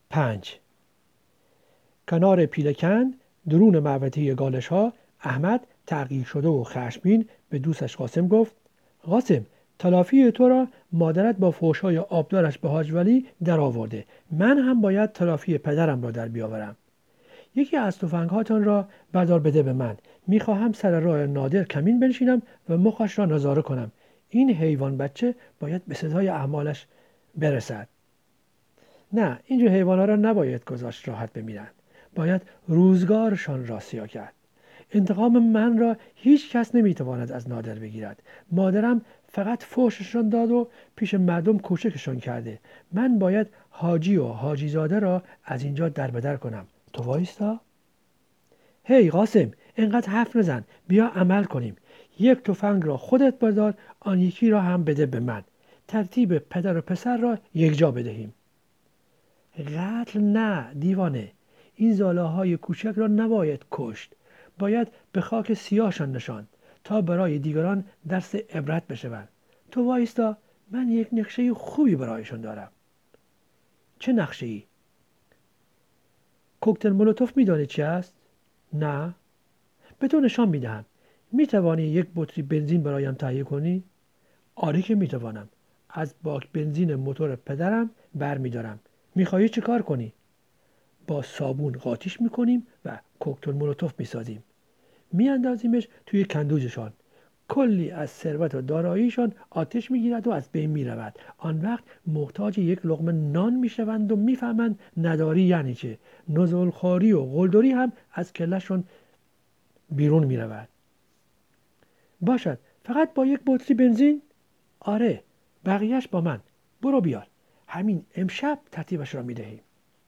5. کنار پیلکن درون محوطه گالش ها احمد تغییر شده و خشمگین به دوستش قاسم گفت: قاسم، تلافی تو را مادرت با فحش‌های آبدارش به حاج ولی در آورده. من هم باید تلافی پدرم را در بیاورم. یکی از تفنگ‌هاتان را بردار بده به من. میخواهم سر راه نادر کمین بنشینم و مخش را نظاره کنم. این حیوان بچه باید به سزای اعمالش برسد. نه، اینجور حیوانات را نباید گذاشت راحت بمیرند. باید روزگارشان را سیاه کرد. انتقام من را هیچ کس نمیتواند از نادر بگیرد. مادرم فقط فحششان داد و پیش مردم کوچکشان کرده. من باید حاجی و حاجی زاده را از اینجا در بدر کنم. تو وایستا. هی قاسم، اینقدر حرف نزن. بیا عمل کنیم. یک تفنگ را خودت بردار، آن یکی را هم بده به من. ترتیب پدر و پسر را یکجا بدهیم. قتل نه دیوانه. این زالاهای کوچک را نباید کشت. باید به خاک سیاهشان نشاند تا برای دیگران درس عبرت بشوند. تو وایستا، من یک نقشه خوبی برایشان دارم. چه نقشه ای؟ کوکتل مولوتوف میدانی چی است؟ نه. به تو نشان میدهم. میتوانی یک بطری بنزین برایم تهیه کنی؟ آره که میتوانم. از باک بنزین موتور پدرم برمیدارم. میخواهی چه کار کنی؟ با صابون قاطیش میکنیم و کوکتل مولوتوف میسازیم. میاندازیمش توی کندوزشان. کلی از ثروت و داراییشان آتش میگیرد و از بین میرود. آن وقت محتاج یک لقمه نان میشوند و میفهمند نداری یعنی چه. نزلخواری و قلدری هم از کلشون بیرون میرود. باشد، فقط با یک بطری بنزین؟ آره، بقیهش با من. برو بیار. همین امشب ترتیبش را میدهیم.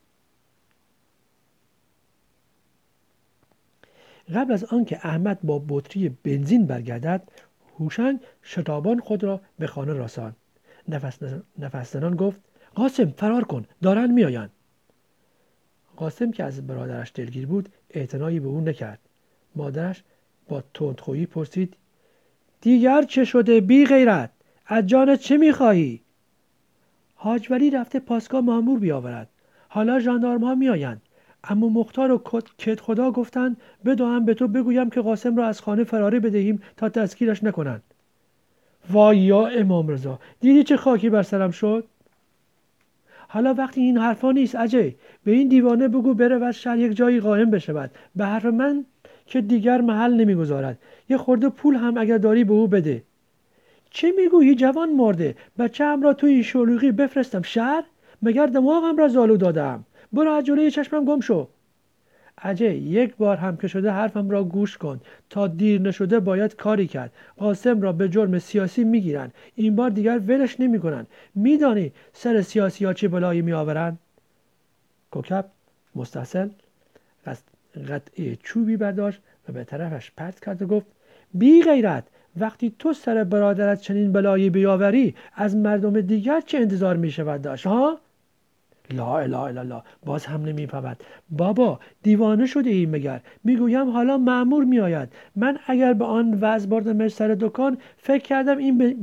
قبل از آنکه احمد با بطری بنزین برگردد، هوشنگ شتابان خود را به خانه رساند. نفس زنان گفت: قاسم، فرار کن، دارند میآیند. قاسم که از برادرش دلگیر بود اعتنایی به او نکرد. مادرش با تندخویی پرسید: دیگر چه شده بی غیرت؟ از جانت چه میخواهی؟ حاج ولی رفته پاسگاه مامور بیاورد. حالا ژاندارم ها میآیند. اما مختار و کت خدا گفتند بدوام به تو بگویم که قاسم را از خانه فراری بدهیم تا تذکیرش نکنند. وای یا امام رضا، دیدی چه خاکی بر سرم شد؟ حالا وقتی این حرفا نیست اجی. به این دیوانه بگو بره و شهر یک جایی قائم بشود. به حرف من که دیگر محل نمیگذارد. یه خورده پول هم اگر داری به او بده. چه میگویی جوان مرده؟ بچه هم را توی این شلوغی بفرستم شهر؟ مگر دماغم را زالو دادم؟ برو از جلوی چشمم گم شو. اجی، یک بار هم که شده حرفم را گوش کن. تا دیر نشده باید کاری کرد. قاسم را به جرم سیاسی میگیرن. این بار دیگر ولش نمیکنن. میدانی سر سیاسی ها چه بلایی میآورن؟ کوکب مستحسن قطعه چوبی برداشت و به طرفش پرت کرد و گفت: بی غیرت، وقتی تو سر برادرت چنین بلایی بیاوری از مردم دیگر چه انتظار می شود داشت ها؟ لا اله الا الله. باز هم نمیفهمد. بابا دیوانه شده ای مگر؟ میگویم حالا مأمور میآید. من اگر به آن وضع بردمش سر دکان فکر کردم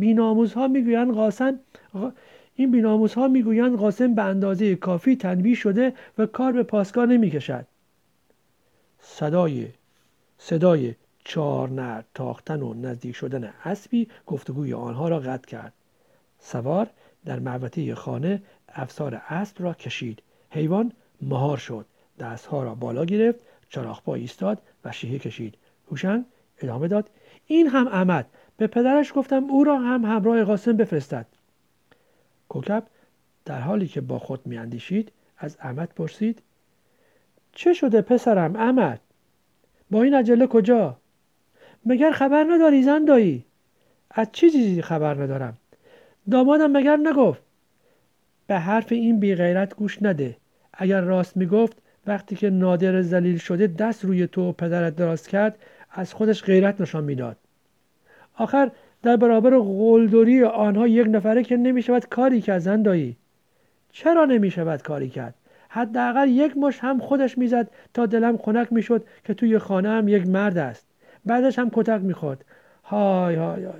این بیناموسها میگویند قاسم به اندازه کافی تنبیه شده و کار به پاسگاه نمیکشد. صدای چهار نعل تاختن و نزدیک شدن اسبی گفتگوی آنها را قطع کرد. سوار در محوطه خانه افسار اسب را کشید. حیوان مهار شد. دستها را بالا گرفت، چراغ‌پا ایستاد و شیهه کشید. هوشنگ ادامه داد: این هم احمد. به پدرش گفتم او را هم همراه قاسم بفرستد. کوکب در حالی که با خود میاندیشید از احمد پرسید: چه شده پسرم احمد؟ با این عجله کجا؟ مگر خبر نداری زن دایی؟ از چه چیزی خبر ندارم؟ دامادم مگر نگفت؟ به حرف این بی غیرت گوش نده. اگر راست میگفت وقتی که نادر ذلیل شده دست روی تو و پدرت دراز کرد از خودش غیرت نشان میداد. آخر در برابر قلدری آنها یک نفره که نمیشود کاری کرد زن دایی. چرا نمیشود کاری کرد؟ حداقل یک مشت هم خودش میزد تا دلم خنک میشد که توی خانه هم یک مرد است. بعدش هم کتک میخورد. های های های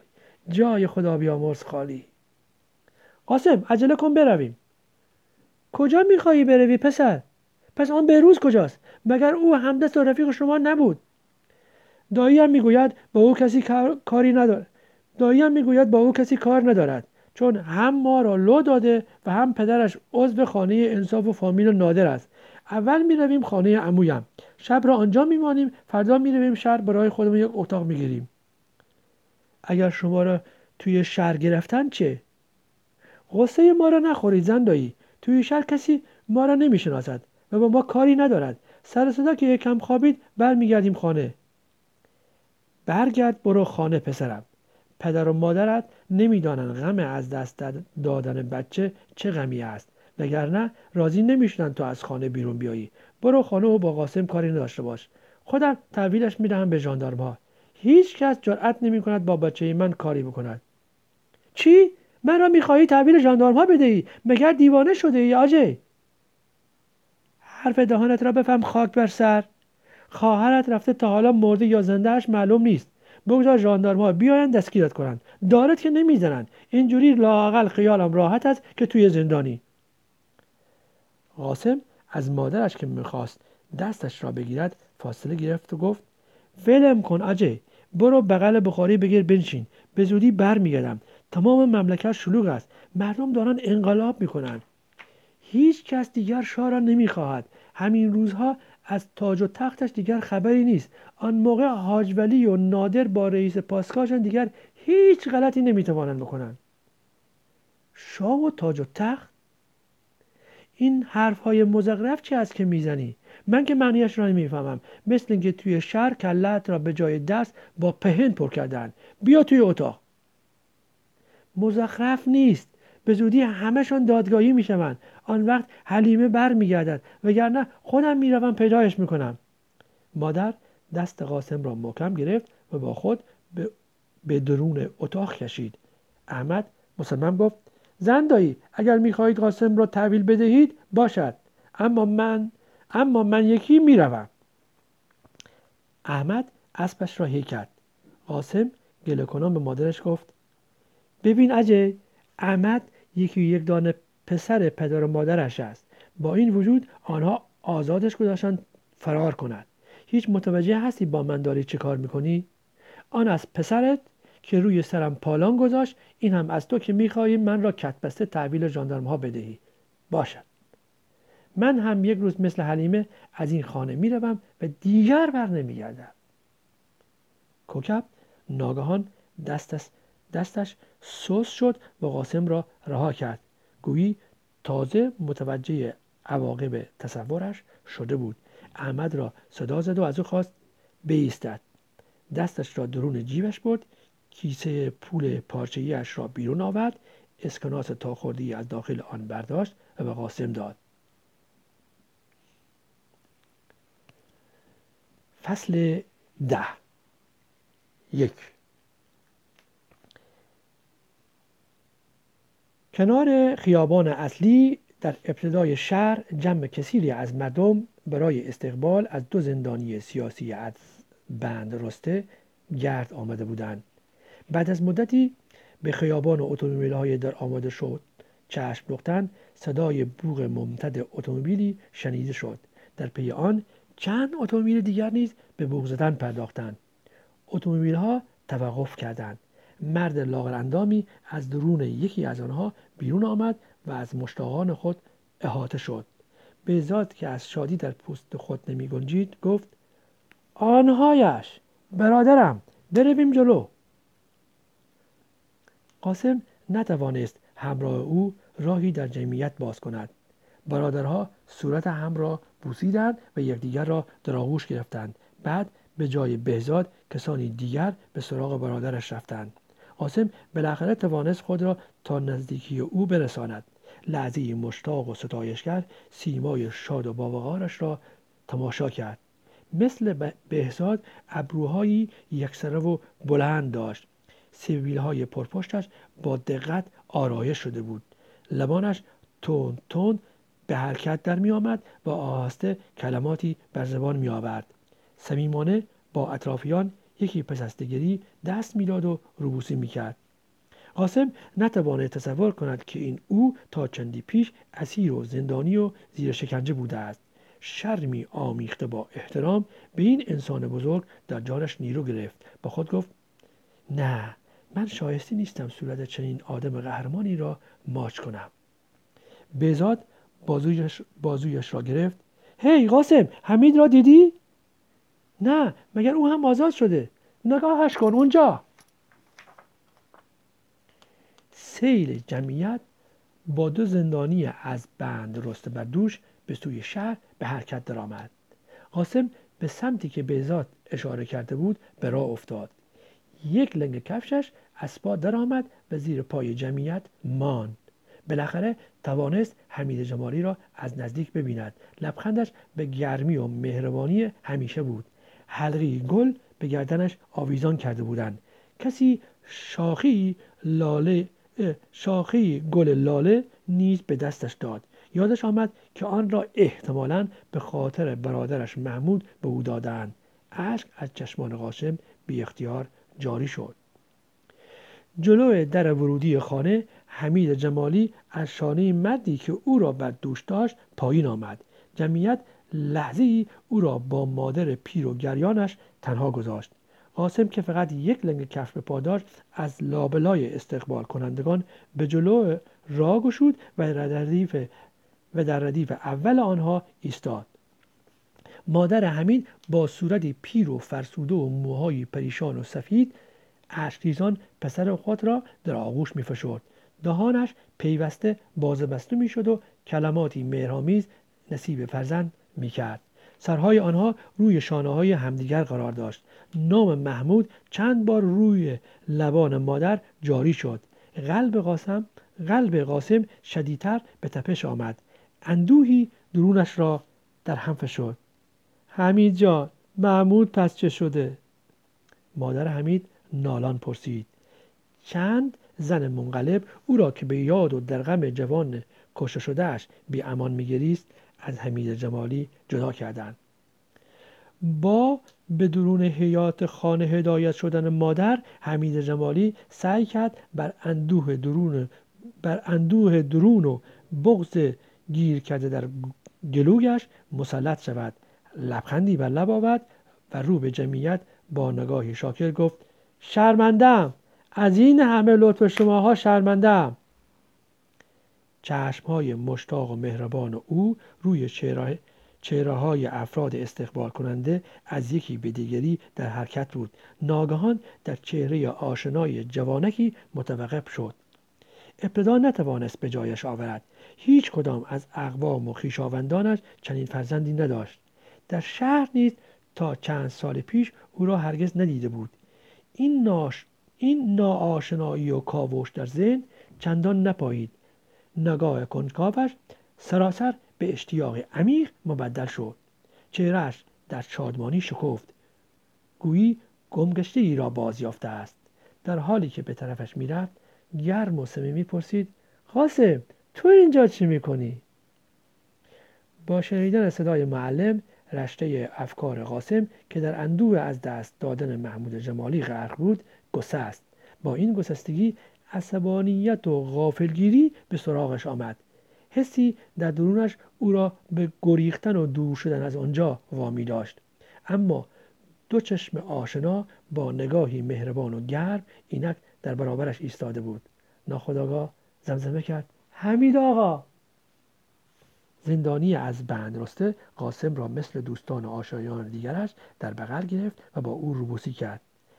جای خدا بیامرز خالی. قاسم عجله کن برویم. کجا میخواهی بروی پسر؟ پس آن بهروز کجاست؟ مگر او همدست و رفیق شما نبود؟ داییم میگوید با او کسی کاری ندارد. داییم میگوید با او کسی کار ندارد، چون هم ما را لو داده و هم پدرش عضو خانه انصاف و فامیل نادر است. اول میرویم خانه عمویم، شب را آنجا میمانیم، فردا میرویم شهر برای خودمون یک اتاق میگیریم. اگر شما را توی شهر گرفتن چه؟ غصه ما را نخورید زندایی. توی شهر کسی ما را نمیشناسد و با ما کاری ندارد. سر صدا که یکم خوابید برمیگردیم خانه. برگرد برو خانه پسرم. پدر و مادرت نمیدانند غم از دست دادن بچه چه غمی است، وگرنه راضی نمیشدن تو از خانه بیرون بیایی. برو خانه و با قاسم کاری نداشته باش. خودم تحویلش میدهم به ژاندارم‌ها. هیچ کس جرأت نمیکند با بچه من کاری بکند. چی؟ من را میخواهی تحویل ژاندارم‌ها بدهی؟ مگر دیوانه شده ای آجی؟ حرف دهانت را بفهم خاک بر سر. خواهرت رفته تا حالا مرده یا زندهش معلوم نیست. بگذار ژاندارم‌ها بیاین دستگیرت کنند. دارت که نمیزنند. اینجوری لااقل خیالم راحت است که توی زندانی. قاسم از مادرش که میخواست دستش را بگیرد فاصله گرفت و گفت ولم کن آجی. برو بغل بخاری بگیر بنشین. به زودی برمیگردم. تمام مملکت شلوغ است. مردم دارن انقلاب میکنن. هیچ کس دیگر شاه را نمیخواهد. همین روزها از تاج و تختش دیگر خبری نیست. آن موقع حاج ولی و نادر با رئیس پاسکاشان دیگر هیچ غلطی نمیتوانند بکنند. شاه و تاج و تخت؟ این حرفهای مزخرف چه است که میزنی؟ من که معنیش را نمیفهمم. مثل اینکه توی شهر کلت را به جای دست با پهن پر کردن. بیا توی اتاق. مزخرف نیست. به زودی همه‌شان دادگاهی میشوند. آن وقت حلیمه برمیگردد، وگرنه خودم میروم پیدایش میکنم. مادر دست قاسم را محکم گرفت و با خود به درون اتاق کشید. احمد مصمم گفت زندایی اگر میخواهید قاسم را تحویل بدهید باشد، اما من یکی میروم. احمد اسبش را هی کرد. قاسم گله کنان به مادرش گفت ببین اجی، احمد یکی یک دانه پسر پدر و مادرش است. با این وجود آنها آزادش گذاشتن فرار کند. هیچ متوجه هستی با من داری چه کار میکنی؟ آن از پسرت که روی سرم پالان گذاشت، این هم از تو که میخواهی من را کتبسته تحویل ژاندارم‌ها بدهی. باشد. من هم یک روز مثل حلیمه از این خانه میروم و دیگر بر نمیگردم. کوکب ناگهان دستش سوس شد و قاسم را رها کرد. گویی تازه متوجه عواقب تصورش شده بود. احمد را صدا زد و از او خواست بایستد. دستش را درون جیبش برد، کیسه پول پارچه‌ای اش را بیرون آورد، اسکناس تا خورده‌ای از داخل آن برداشت و به قاسم داد. فصل 10. 1. کنار خیابان اصلی در ابتدای شهر جمع کثیری از مردم برای استقبال از 2 زندانی سیاسی از بند رسته گرد آمده بودند. بعد از مدتی به خیابان و اتومبیل‌های در آماده شد چشم دوختن، صدای بوق ممتد اتومبیلی شنیده شد. در پی آن چند اتومبیل دیگر نیز به بوق زدن پرداختند. اتومبیل‌ها توقف کردند. مرد لاغر از درون یکی از آنها بیرون آمد و از مشتاقان خود احاطه شد. بهزاد که از شادی در پوست خود نمی گنجید گفت آنهایش برادرم، برویم جلو. قاسم نتوانست همراه او راهی در جمعیت باز کند. برادرها صورت هم را بوسیدند و یکدیگر را در آغوش گرفتند. بعد به جای بهزاد کسانی دیگر به سراغ برادرش رفتند. قاسم بالاخره توانست خود را تا نزدیکی او برساند. لحظه‌ای مشتاق و ستایشگر سیمای شاد و باوقارش را تماشا کرد. مثل بهزاد ابروهایی یکسره و بلند داشت. سبیل‌های پرپشتش با دقت آرایش شده بود. لبانش تند تند به حرکت در می آمد و آهسته کلماتی بر زبان می آورد. صمیمانه با اطرافیان یکی پس از دیگری دست میداد و روبوسی می کرد. قاسم نتواند تصور کند که این او تا چندی پیش اسیر و زندانی و زیر شکنجه بوده است. شرمی آمیخته با احترام به این انسان بزرگ در جانش نیرو گرفت. با خود گفت نه، من شایسته نیستم صورت چنین آدم قهرمانی را ماچ کنم. بهزاد بازویش را گرفت. هی قاسم، حمید را دیدی؟ نه، مگر او هم آزاد شده؟ نگاهش کن اونجا. سیل جمعیت با 2 زندانی از بند رسته بر دوش به سوی شهر به حرکت درآمد. قاسم به سمتی که بهزاد اشاره کرده بود به راه افتاد. یک لنگ کفشش از پا درآمد و زیر پای جمعیت ماند. بالاخره توانست حمید جمالی را از نزدیک ببیند. لبخندش به گرمی و مهربانی همیشه بود. حلقه گل به گردنش آویزان کرده بودند. کسی شاخه گل لاله نیز به دستش داد. یادش آمد که آن را احتمالاً به خاطر برادرش محمود به او دادند. اشک از چشمان قاسم بی اختیار جاری شد. جلو در ورودی خانه حمید جمالی از شانه مردی که او را بر دوش داشت پایین آمد. جمعیت لحظه‌ای او را با مادر پیر و گریانش تنها گذاشت. قاسم که فقط یک لنگ کفش به پا داشت از لابلای استقبال کنندگان به جلو راه گشود و در ردیف اول آنها ایستاد. مادر حمید با صورتی پیر و فرسوده و موهای پریشان و سفید اشکریزان پسر خود را در آغوش می‌فشرد. دهانش پیوسته باز بسته می‌شد و کلماتی مهرآمیز نصیب فرزند می‌کرد. سرهای آنها روی شانه‌های همدیگر قرار داشت. نام محمود چند بار روی لبان مادر جاری شد. قلب قاسم شدیدتر به تپش آمد. اندوهی درونش را در هم فشرد. حمید جان، محمود پس چه شده؟ مادر حمید نالان پرسید. چند زن منقلب او را که به یاد و در غم جوان کشته شده‌اش بی امان می‌گریست از حمید جمالی جدا کردند. با به درون حیاط خانه هدایت شدن مادر، حمید جمالی سعی کرد بر اندوه درون و بغض گیر کرده در گلویش مسلط شود. لبخندی بر لب آورد و رو به جمعیت با نگاهی شاکر گفت شرمنده‌ام، از این همه لطف شماها شرمنده‌ام. چشم‌های مشتاق و مهربان او روی چهره‌های افراد استقبال کننده از یکی به دیگری در حرکت بود. ناگهان در چهره آشنای جوانکی متوقف شد. ابتدا نتوانست به جایش آورد. هیچ کدام از اقوام و خویشاوندانش چنین فرزندی نداشت. در شهر نیز تا چند سال پیش او را هرگز ندیده بود. این ناآشنایی و کاوش در ذهن چندان نپایید. نگاه کنجکاوش سراسر به اشتیاق عمیق مبدل شد. چهرهش در شادمانی شکفت. گویی گمگشته ای را بازیافته است. در حالی که به طرفش میرفت گرم و صمیمی پرسید قاسم، تو اینجا چی میکنی؟ با شنیدن صدای معلم رشته افکار قاسم که در اندوه از دست دادن محمود جمالی غرق بود گسست. با این گسستگی عصبانیت و غافلگیری به سراغش آمد. حسی در درونش او را به گریختن و دور شدن از آنجا وامی داشت. اما 2 چشم آشنا با نگاهی مهربان و گرم اینک در برابرش ایستاده بود. ناخودآگاه زمزمه کرد حمید آقا. زندانی از بند رسته قاسم را مثل دوستان و آشنایان دیگرش در بغل گرفت و با او روبوسی کرد.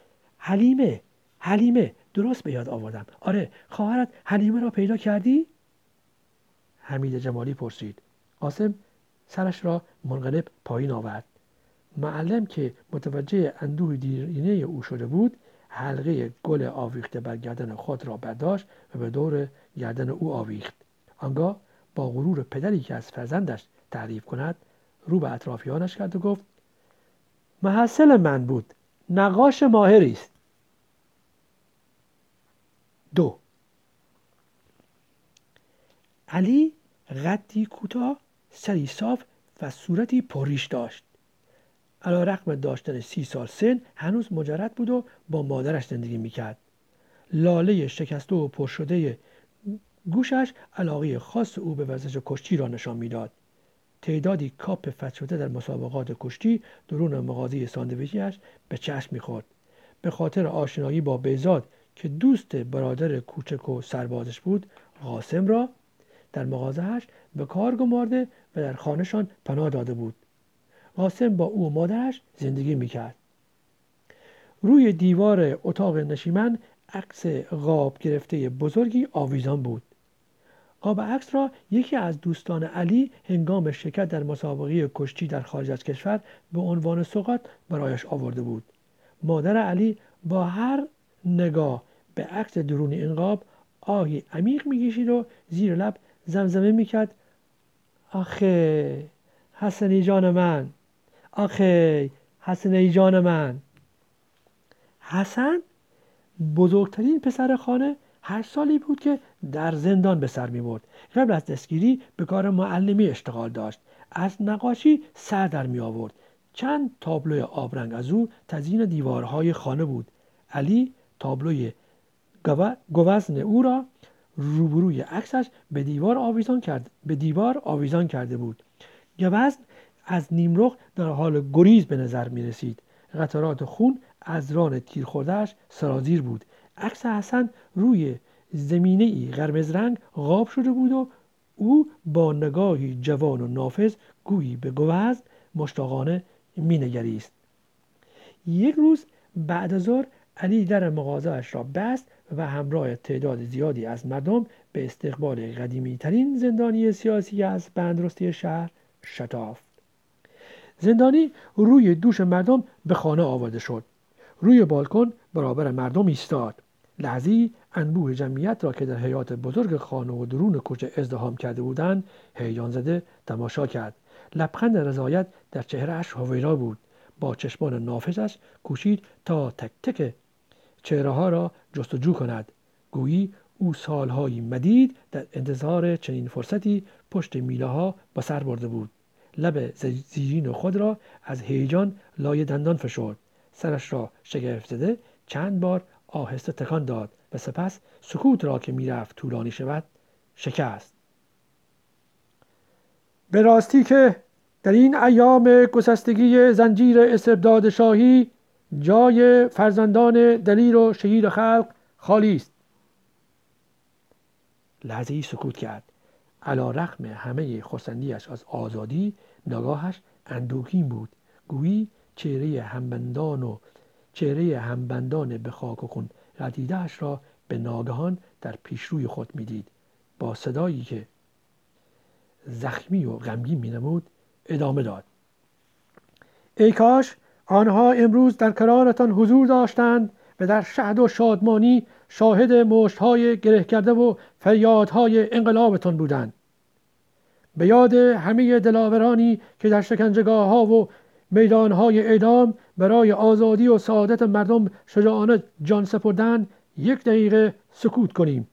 حلیمه، درست به یاد آوردم. آره، خواهرت حلیمه را پیدا کردی؟ حمید جمالی پرسید. قاسم سرش را منقلب پایین آورد. معلم که متوجه اندوه دیرینه او شده بود حلقه گل آویخته بر گردن خود را برداشت و به دور گردن او آویخت. آنگاه با غرور پدری که از فرزندش تعریف کند رو به اطرافیانش کرد و گفت محصل من بود، نقاش ماهری است. 2. علی قدی کوتاه، سری صاف و صورتی پرریش داشت. علیرغم داشتن 30 سال سن هنوز مجرد بود و با مادرش زندگی میکرد. لاله شکسته و پر شده گوشش علاقه خاص او به ورزش کشتی را نشان میداد. تعدادی کاپ فتح شده در مسابقات کشتی درون مغازه ساندویچی‌اش به چشم می‌خورد. به خاطر آشنایی با بهزاد که دوست برادر کوچک و سربازش بود، قاسم را در مغازه‌اش به کار گمارده و در خانه‌شان پناه داده بود. قاسم با او و مادرش زندگی می‌کرد. روی دیوار اتاق نشیمن عکس قاب گرفته بزرگی آویزان بود. قاب عکس را یکی از دوستان علی هنگام شرکت در مسابقه کشتی در خارج از کشور به عنوان سوغات برایش آورده بود. مادر علی با هر نگاه به عکس درون این قاب آهی عمیق می‌کشید و زیر لب زمزمه می‌کرد: آخه حسنی جان من، آخه حسنی جان من. حسن بزرگترین پسر خانه 8 سالی بود که در زندان به سر می‌برد. قبل از دستگیری به کار معلمی اشتغال داشت. از نقاشی سر در می آورد. چند تابلوی آبرنگ از او تزیین دیوارهای خانه بود. علی تابلوی گوزن او را روبروی عکسش به دیوار آویزان کرده بود. گوزن از نیمرخ در حال گریز به نظر می رسید. قطرات خون از ران تیر خورده‌اش سرازیر بود. عکس حسن روی زمینه‌ای قرمز رنگ قاب شده بود و او با نگاهی جوان و نافذ گویی به گوزن مشتاقانه مینگریست. یک روز بعد از ظهر علی در مغازه‌اش را بست و همراه تعداد زیادی از مردم به استقبال قدیمی ترین زندانی سیاسی از بندرستی شهر شتافت. زندانی روی دوش مردم به خانه آورده شد. روی بالکن برابر مردم ایستاد. لحظه‌ای انبوه جمعیت را که در حیاط بزرگ خانه و درون کوچه ازدحام کرده بودند هیجان زده تماشا کرد. لبخند رضایت در چهره‌اش هویدا بود. با چشمان نافذش کوشید تا تک تک چهره‌ها را جستجو کند. گویی او سال‌های مدید در انتظار چنین فرصتی پشت میله‌ها به سر برده بود. لب زیرین خود را از هیجان لای دندان فشرد. سرش را شگفت زده چند بار آهسته تکان داد و سپس سکوت را که میرفت طولانی شود شکست. به راستی که در این ایام گسستگی زنجیر استبداد شاهی جای فرزندان دلیر و شهید خلق خالی است. لحظه‌ای سکوت کرد. علی رغم همه خرسندیش از آزادی نگاهش اندوهگین بود. گویی چهره همبندان به خاک و خون غلتیده‌اش را به ناگهان در پیشروی خود میدید. با صدایی که زخمی و غمگین مینمود ادامه داد: ای کاش آنها امروز در کنارتان حضور داشتند و در شهد و شادمانی شاهد مشت‌های گره کرده و فریادهای انقلابتان بودند. به یاد همه دلاورانی که در شکنجهگاه‌ها و میدانهای اعدام برای آزادی و سعادت مردم شجاعانه جان سپردند 1 دقیقه سکوت کنیم.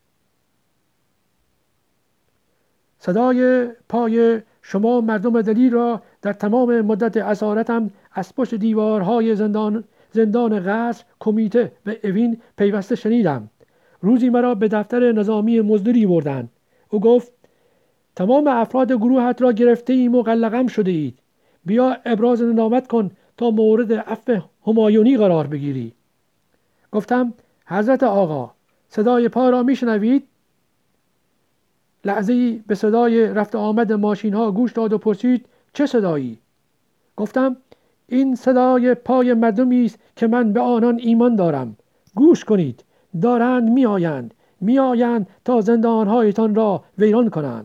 صدای پای شما مردم دلیر را در تمام مدت اسارتم از پشت دیوارهای زندان قصر، کمیته و اوین پیوسته شنیدم. روزی مرا به دفتر نظامی مزدوری بردند. او گفت: تمام افراد گروهت را گرفته ایم و قلقم شده اید. بیا ابراز ندامت کن تا مورد عفو همایونی قرار بگیری. گفتم: حضرت آقا، صدای پا را میشنوید؟ لحظه‌ای به صدای رفت آمد ماشین ها گوش داد و پرسید: چه صدایی؟ گفتم: این صدای پای مردمی است که من به آنان ایمان دارم. گوش کنید، دارند میآیند تا زندانهایتان را ویران کنند.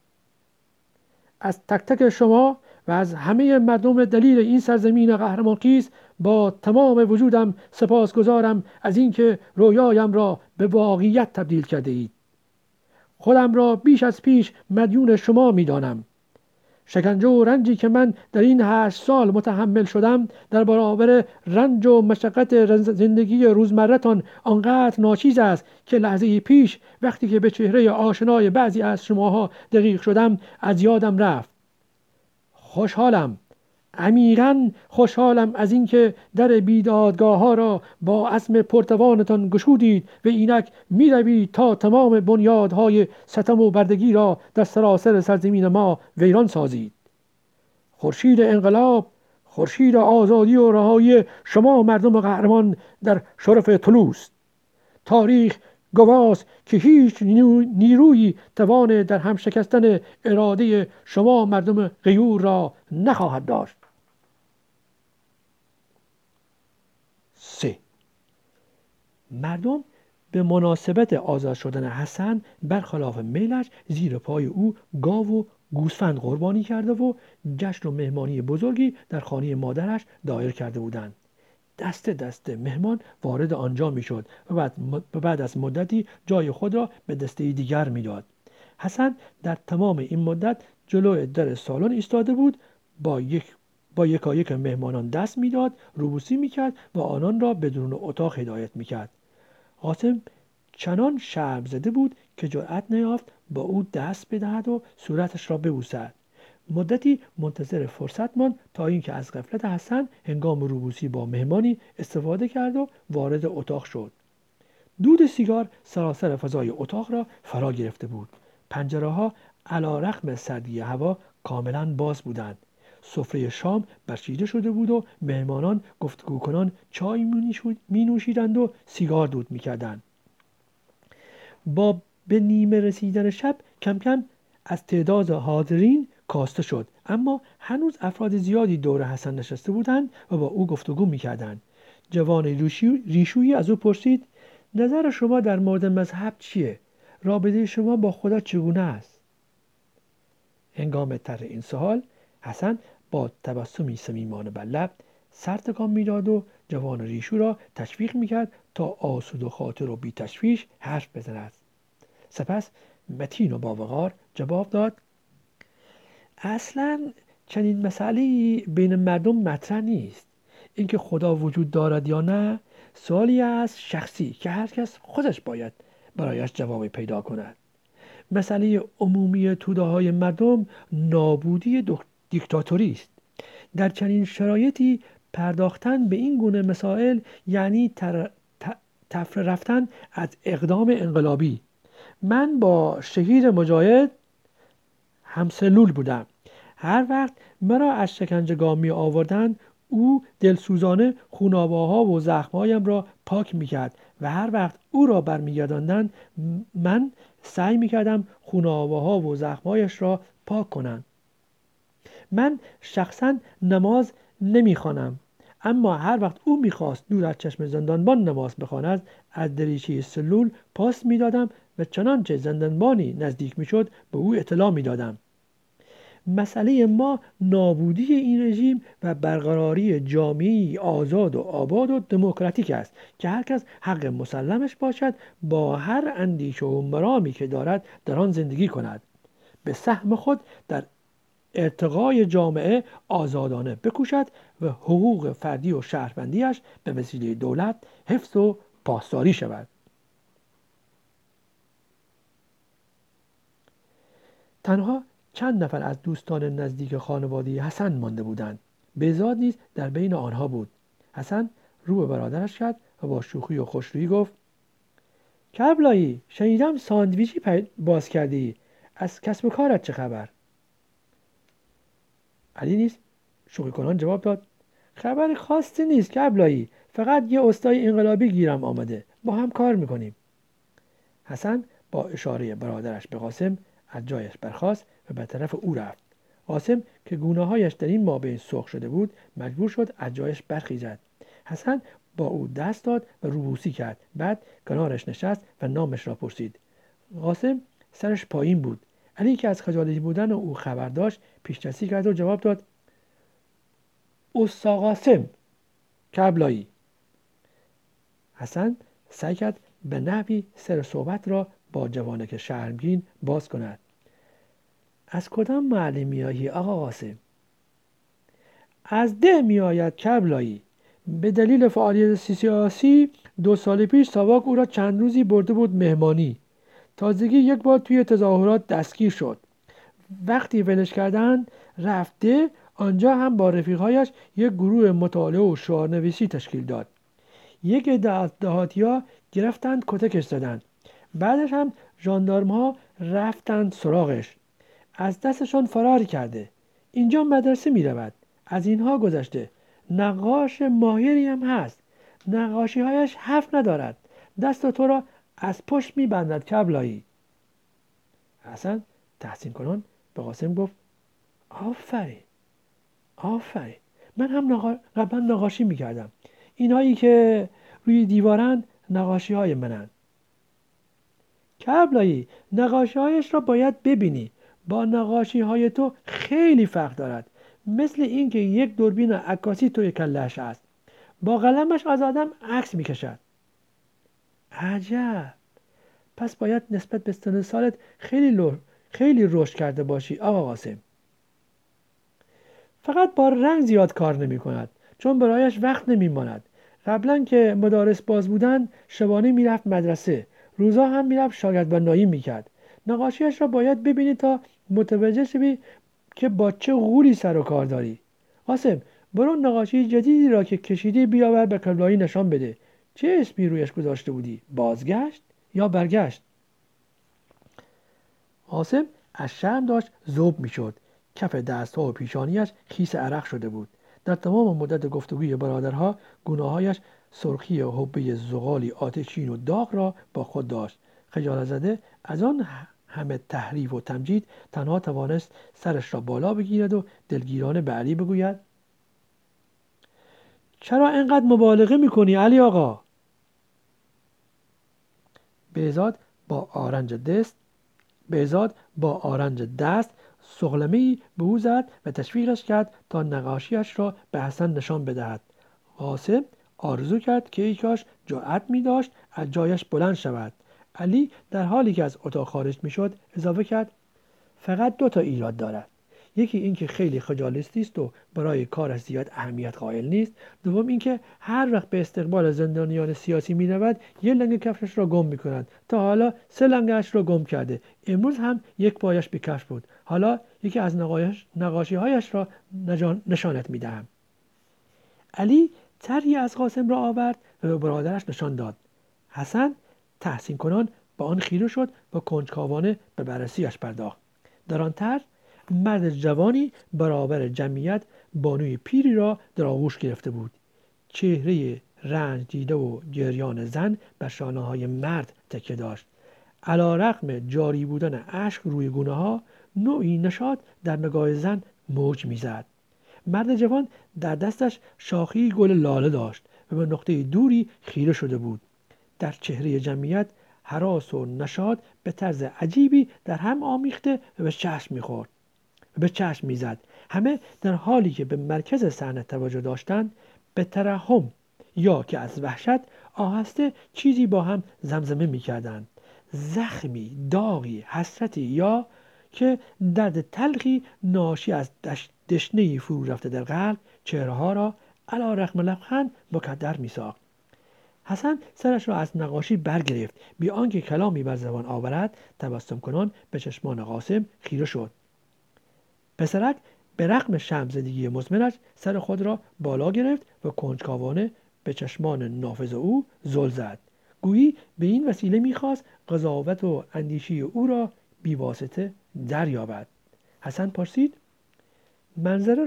از تک تک شما و از همه مردم دلیر این سرزمین قهرمانخیز با تمام وجودم سپاسگزارم از اینکه رویایم را به واقعیت تبدیل کرده اید. خودم را بیش از پیش مدیون شما می‌دانم. شکنجه و رنجی که من در این 8 سال متحمل شدم در برابر رنج و مشقت زندگی روزمره‌تان آنقدر ناچیز است که لحظه پیش وقتی که به چهره آشنای بعضی از شماها دقیق شدم از یادم رفت. خوشحالم عمیقاً خوشحالم از اینکه در بیدادگاه ها را با عزم پرتوانتان گشودید و اینک می روید تا تمام بنیادهای ستم و بردگی را در سراسر سرزمین ما ویران سازید. خورشید انقلاب، خورشید آزادی و رهایی شما مردم قهرمان در شرف طلوست. تاریخ گواست که هیچ نیرویی توان در هم شکستن اراده شما مردم غیور را نخواهد داشت. 3. مردم به مناسبت آزاد شدن حسن برخلاف میلش زیر پای او گاو و گوسفند قربانی کرده و جشن و مهمانی بزرگی در خانه مادرش دایر کرده بودند. دست مهمان وارد آنجا میشد و بعد از مدتی جای خود را به دسته دیگر میداد. حسن در تمام این مدت جلوی در سالن ایستاده بود، با یکایک مهمانان دست میداد، روبوسی میکرد و آنان را به درون اتاق هدایت میکرد. قاسم چنان شرم زده بود که جرأت نیافت با او دست بدهد و صورتش را ببوسد. مدتی منتظر فرصت ماند تا اینکه از غفلت حسن هنگام روبوسی با مهمانی استفاده کرد و وارد اتاق شد. دود سیگار سراسر فضای اتاق را فرا گرفته بود. پنجره‌ها علی رغم سردی هوا کاملا باز بودند. سفره شام برچیده شده بود و مهمانان گفتگو کنان چای می نوشیدند و سیگار دود می کردند. با به نیمه رسیدن شب کم کم از تعداد حاضرین کاسته شد، اما هنوز افراد زیادی دور حسن نشسته بودند و با او گفتگو می کردند. جوان ریشویی از او پرسید: نظر شما در مورد مذهب چیه؟ رابطه شما با خدا چگونه است؟ هنگام طرح این سوال حسن با تبسمی صمیمانه بر لب سر تکان میداد و جوان ریشو را تشویق میکرد تا آسوده خاطر و بی تشویش حرف بزند. سپس متین و با وقار جواب داد: اصلا چنین مسئله‌ای بین مردم مطرح نیست. اینکه خدا وجود دارد یا نه سوالی است شخصی که هر کس خودش باید برایش جوابی پیدا کند. مسئله عمومی توده‌های مردم نابودی دیکتاتوری است. در چنین شرایطی پرداختن به این گونه مسائل یعنی تفره رفتن از اقدام انقلابی. من با شهید مجاهد همسلول بودم. هر وقت مرا از شکنجهگاه می آوردند او دلسوزانه خونابه‌ها و زخمهایم را پاک می کرد و هر وقت او را برمیگرداندند من سعی می کردم خونابه‌ها و زخمهایش را پاک کنم. من شخصا نماز نمی خوانم، اما هر وقت او میخواست دور از چشم زندانبان نماز بخواند از دریچه سلول پاس میدادم و چنانچه زندانبانی نزدیک میشد به او اطلاع میدادم. مسئله ما نابودی این رژیم و برقراری جامعه‌ای آزاد و آباد و دموکراتیک است که هر کس حق مسلمش باشد با هر اندیشه و مرامی که دارد در آن زندگی کند، به سهم خود در ارتقای جامعه آزادانه بکوشد و حقوق فردی و شهروندیش به وسیله دولت حفظ و پاسداری شود. تنها چند نفر از دوستان نزدیک خانواده حسن مانده بودند. بهزاد نیز در بین آنها بود. حسن رو به برادرش کرد و با شوخی و خوشرویی گفت: کبلایی، شنیدم ساندویچی باز کردی. از کسب و کارت چه خبر؟ علی نیز شوخی کنان جواب داد: خبر خاصی نیست کبلایی، فقط یه استای انقلابی گیرم آمده، با هم کار میکنیم. حسن با اشاره برادرش به قاسم از جایش برخاست و به طرف او رفت. قاسم که گونه‌هایش در این مابین سرخ شده بود مجبور شد از جایش برخیزد. حسن با او دست داد و روبوسی کرد. بعد کنارش نشست و نامش را پرسید. قاسم سرش پایین بود. علی که از خجالتی بودن او خبر داشت پیشدستی کرد و جواب داد: اوستا قاسم کبلایی. حسن سعی کرد به نحوی سر صحبت را با جوانک شرمگین باز کند. از کدام محله میایی آقا قاسم؟ از ده میآید کبلایی. به دلیل فعالیت سیاسی 2 سال پیش ساواک او را چند روزی برده بود مهمانی. تازگی یک بار توی تظاهرات دستگیر شد. وقتی ولش کردن رفته آنجا هم با رفیقهایش یک گروه مطالعه و شعارنویسی تشکیل داد. یک عده از دهاتی‌ها گرفتند کتکش زدند. بعدش هم ژاندارم‌ها رفتند سراغش. از دستشان فرار کرده. اینجا مدرسه می‌رود. از اینها گذشته. نقاش ماهری هم هست. نقاشی‌هایش حرف ندارد. دست تو را از پشت می‌بندد کبلایی. حسن تحسین کنان به قاسم گفت آفرین، آفرین. من هم قبلا نقاشی میکردم. اینایی که روی دیوارن نقاشی های منن. کبلایی، نقاشی هایش را باید ببینی. با نقاشی های تو خیلی فرق دارد. مثل اینکه یک دوربین عکاسی توی کله‌اش است. با قلمش از آدم عکس میکشد. عجب. پس باید نسبت به سن سالت خیلی رشد کرده باشی آقا قاسم. فقط با رنگ زیاد کار نمی کند چون برایش وقت نمی ماند. قبلا که مدارس باز بودن شبانه میرفت مدرسه، روزا هم میرفت شاگردبنایی میکرد. نقاشیش را باید ببینی تا متوجه شوی که با چه غولی سر و کار داری. قاسم، برو نقاشی جدیدی را که کشیدی بیاور به کبلایی نشان بده. چه اسمی رویش گذاشته بودی؟ بازگشت یا برگشت؟ قاسم از شرم داشت ذوب میشد. کف دستها و پیشانیش خیس عرق شده بود. در تمام مدت گفتگوی برادرها گونه‌هایش سرخی حبه زغالی آتشین و داغ را با خود داشت. خجالت زده از آن همه تحریف و تمجید تنها توانست سرش را بالا بگیرد و دلگیرانه به علی بگوید چرا اینقدر مبالغه میکنی علی آقا؟ بهزاد با آرنج دست سغلمه‌ای به او زد و تشویقش کرد تا نقاشیش را به حسن نشان بدهد. قاسم آرزو کرد که ای کاش جرأت می داشت از جایش بلند شود. علی در حالی که از اتاق خارج می شد اضافه کرد فقط 2 ایراد دارد. یکی اینکه خیلی خجالتی است و برای کارش زیاد اهمیت قائل نیست. دوم اینکه هر وقت به استقبال زندانیان سیاسی می‌رود یک لنگ کفشش را گم می‌کند. تا حالا 3 لنگش را گم کرده. امروز هم یک پایش به کفش بود. حالا یکی از نقاشی‌هایش را نشانت می‌دهم. علی طرحی از قاسم را آورد و به برادرش نشان داد. حسن تحسین کنان با آن خیره شد و کنجکاوانه به بررسیش پرداخت. در آن طرح مرد جوانی برابر جمعیت بانوی پیری را در آغوش گرفته بود. چهره رنج دیده و گریان زن بر شانه‌های مرد تکیه داشت. علی‌رغم جاری بودن اشک روی گونه‌ها نوعی نشاط در نگاه زن موج می‌زد. مرد جوان در دستش شاخه‌ای گل لاله داشت و به نقطه دوری خیره شده بود. در چهره جمعیت هراس و نشاط به طرز عجیبی در هم آمیخته و به چشم میزد. همه در حالی که به مرکز صحنه توجه داشتند به ترحم یا که از وحشت آهسته چیزی با هم زمزمه میکردند. زخمی، داغی، حسرتی یا که درد تلخی ناشی از دشنه‌ای فرو رفته در قلب چهره‌ها را علی‌رغم لبخند مکدر می‌ساخت. حسن سرش را از نقاشی برگرفت. بی آنکه کلامی بر زبان آورد تبسم کنان به چشمان قاسم خیره شد. پسرک به رغم شرم‌زدگی مزمنش سر خود را بالا گرفت و کنجکاوانه به چشمان نافذ او زل زد. گویی به این وسیله می‌خواست قضاوت و اندیشه او را بی‌واسطه دریابد. حسن پرسید منظره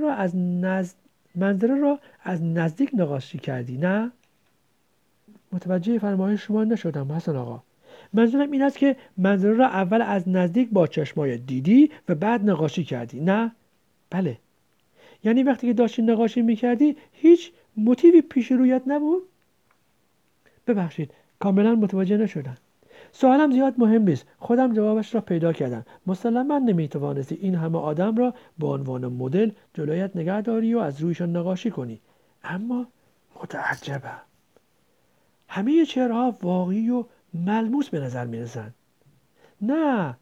را از نزدیک نقاشی کردی نه؟ متوجه فرمایش شما نشدم حسن آقا. منظورم این است که منظره را اول از نزدیک با چشمای دیدی و بعد نقاشی کردی نه؟ بله. یعنی وقتی که داشتی نقاشی میکردی هیچ موتیوی پیش رویت نبود؟ ببخشید کاملا متوجه نشدم. سوالم زیاد مهم نیست. خودم جوابش را پیدا کردم. مسلما نمیتوانستی این همه آدم را به عنوان مدل جلویت نگه داری و از رویشان نقاشی کنی. اما متعجبم. همه چهره‌ها واقعی و ملموس به نظر میرسند. نه،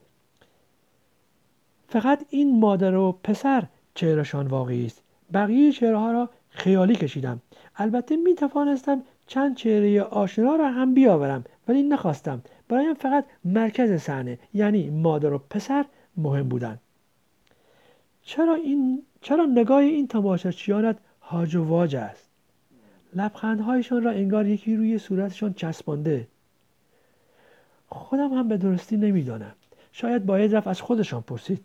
فقط این مادر و پسر چهرهشان واقعی است. بقیه چهره‌ها را خیالی کشیدم. البته می توانستم چند چهره آشنا را هم بیاورم ولی نخواستم. برایم فقط مرکز صحنه یعنی مادر و پسر مهم بودند. چرا نگاه این تماشاچیانت هاج و واج است؟ لبخندهایشان را انگار یکی روی صورتشان چسبانده. خودم هم به درستی نمیدانم. شاید باید رفت از خودشان پرسید.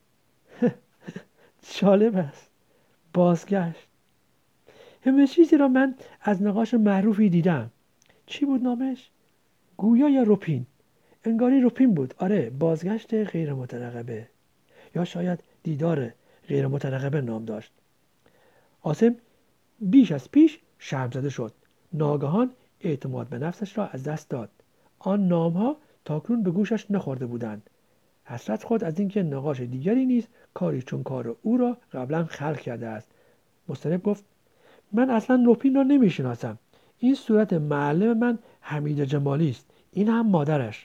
جالب است. بازگشت. همه چیزی را من از نقاش معروفی دیدم. چی بود نامش؟ گویا یا روپین. انگاری روپین بود. آره، بازگشت غیر مترقبه. یا شاید دیدار غیر مترقبه نام داشت. قاسم بیش از پیش شرم زده شد. ناگهان اعتماد به نفسش را از دست داد. آن نامها تاکنون به گوشش نخورده بودند. حسرت خود از اینکه نقاش دیگری نیز کاری چون کار او را قبلا خلق کرده است. مضطرب گفت: من اصلا روپین را نمیشناسم. این صورت معلم من حمید جمالی است. این هم مادرش.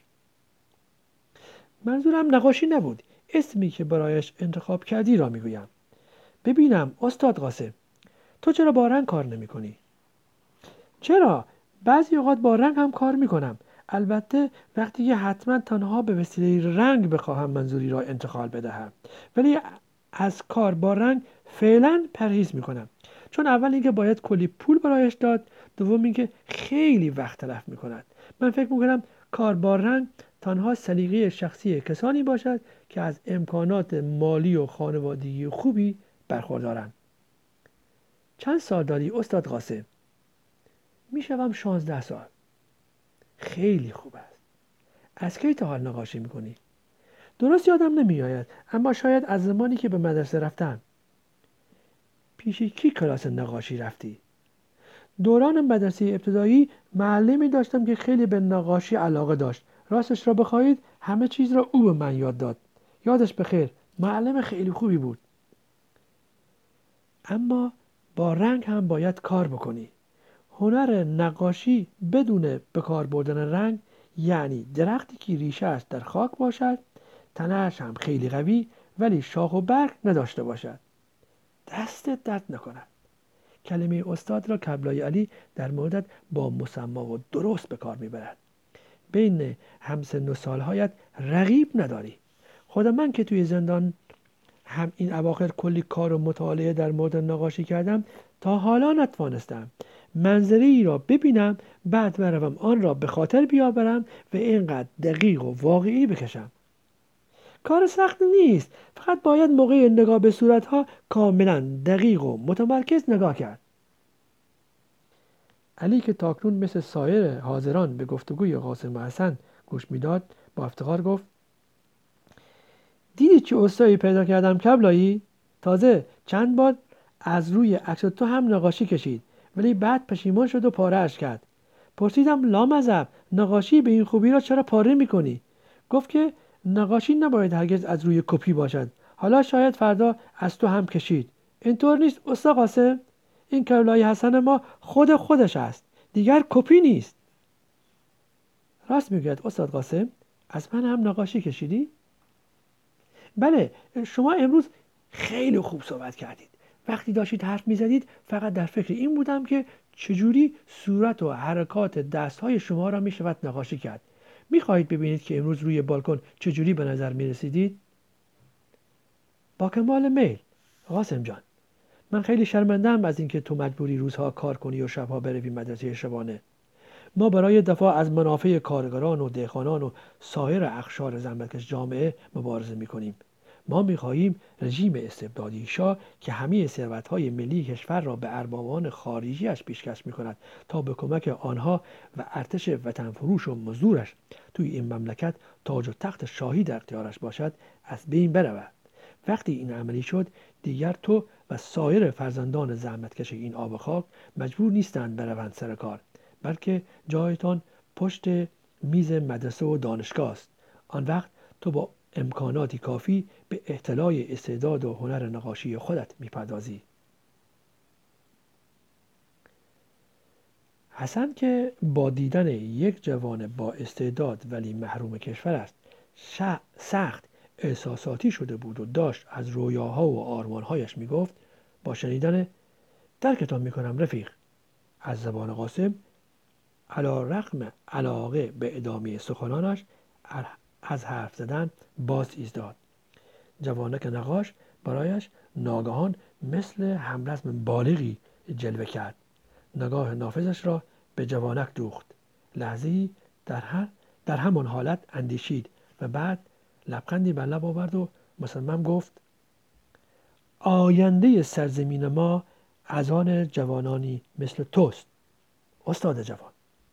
منظورم نقاشی نبود. اسمی که برایش انتخاب کردی را میگویم. ببینم استاد قاسم، تو چرا با رنگ کار نمی کنی؟ چرا؟ بعضی اوقات با رنگ هم کار می کنم. البته وقتی که حتما تنها به وسیله رنگ بخواهم منظوری را انتقال بدهم. ولی از کار با رنگ فعلا پرهیز می کنم. چون اول اینکه باید کلی پول برایش داد، دوم اینکه خیلی وقت تلف می کند. من فکر می کنم کار با رنگ تنها سلیقه شخصی کسانی باشد که از امکانات مالی و خانوادگی خوبی برخوردارند. چند سال داری استاد قاسم؟ میشوم 16 سال. خیلی خوب است. از کی تا حال نقاشی میکنی؟ درست یادم نمیآید، اما شاید از زمانی که به مدرسه رفتم. پیش کی کلاس نقاشی رفتی؟ دوران مدرسه ابتدایی معلمی داشتم که خیلی به نقاشی علاقه داشت. راستش را بخواهید همه چیز را او به من یاد داد. یادش بخیر، معلم خیلی خوبی بود. اما با رنگ هم باید کار بکنی. هنر نقاشی بدون به کار بردن رنگ یعنی درختی که ریشه‌اش در خاک باشد، تنه‌اش هم خیلی قوی ولی شاخ و برگ نداشته باشد. دستت درد نکند. کلمه استاد را کبلای علی در موردت با مسما و درست به کار میبرد. بین همسن و سالهایت رقیب نداری. خود من که توی زندان هم این اواخر کلی کار و مطالعه در مورد نقاشی کردم، تا حالا نتوانستم منظری را ببینم بعد بروم آن را به خاطر بیاورم و اینقدر دقیق و واقعی بکشم. کار سخت نیست، فقط باید موقع نگاه به صورتها کاملا دقیق و متمرکز نگاه کرد. علی که تاکنون مثل سایر حاضران به گفتگوی قاسم و حسن گوش میداد با افتخار گفت: دیدی چه استایی پیدا کردم کبلایی؟ تازه چند بار از روی عکس تو هم نقاشی کشید، ولی بعد پشیمان شد و پاره‌اش کرد. پرسیدم لامصب نقاشی به این خوبی را چرا پاره میکنی؟ گفت که نقاشی نباید هرگز از روی کپی باشد. حالا شاید فردا از تو هم کشید. اینطور نیست استاد قاسم؟ این کبلایی حسن ما خودش است، دیگر کپی نیست. راست میگوید استاد قاسم. از من هم نقاشی کشیدی؟ بله، شما امروز خیلی خوب صحبت کردید. وقتی داشتید حرف میزدید فقط در فکر این بودم که چجوری صورت و حرکات دستهای شما را میشود نقاشی کرد. میخواهید ببینید که امروز روی بالکن چجوری به نظر میرسیدید؟ با کمال میل قاسم جان. من خیلی شرمنده‌ام از اینکه تو مجبوری روزها کار کنی و شبها بروی مدرسه شبانه. ما برای دفاع از منافع کارگران و دهقانان و سایر اقشار زحمتکش جامعه مبارزه میکنیم. ما میخواهیم رژیم استبدادی شاه که همه ثروت‌های ملی کشور را به اربابان خارجیش پیشکش میکند تا به کمک آنها و ارتش وطن فروش و مزدورش توی این مملکت تاج و تخت شاهی در اختیارش باشد از بین برود. وقتی این عملی شد دیگر تو و سایر فرزندان زحمتکش این آب خاک مجبور نیستند بروند سر کار، بلکه جایتان پشت میز مدرسه و دانشگاه است. آن وقت تو با امکاناتی کافی به اطلاع استعداد و هنر نقاشی خودت میپردازی. حسن که با دیدن یک جوان با استعداد ولی محروم کشور است سخت احساساتی شده بود و داشت از رویاها و آرمانهایش میگفت، با شنیدن درکتان میکنم رفیق از زبان قاسم علیرغم علاقه به ادامه سخنانش از حرف زدن باز ایستاد. جوانک نقاش برایش ناگهان مثل همرزم بالغی جلوه کرد. نگاه نافذش را به جوانک دوخت. لحظه‌ای در همان حالت اندیشید و بعد لبخندی بر لب آورد و مصمم گفت: آینده سرزمین ما از آن جوانانی مثل توست استاد جوان.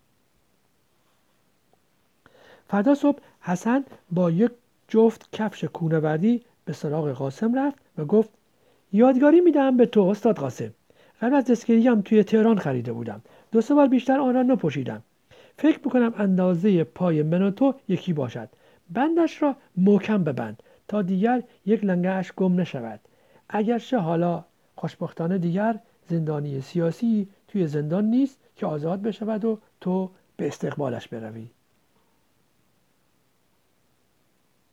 فردا صبح حسن با یک جفت کفش کوهنوردی به سراغ قاسم رفت و گفت: یادگاری میدم به تو استاد قاسم. قبل از اسکییم توی تهران خریده بودم. 2-3 بار بیشتر آن را نپوشیدم. فکر میکنم اندازه پای من و تو یکی باشد. بندش را محکم ببند تا دیگر یک لنگه‌اش گم نشود. اگرچه حالا خوشبختانه دیگر زندانی سیاسی توی زندان نیست که آزاد بشود و تو به استقبالش بروی.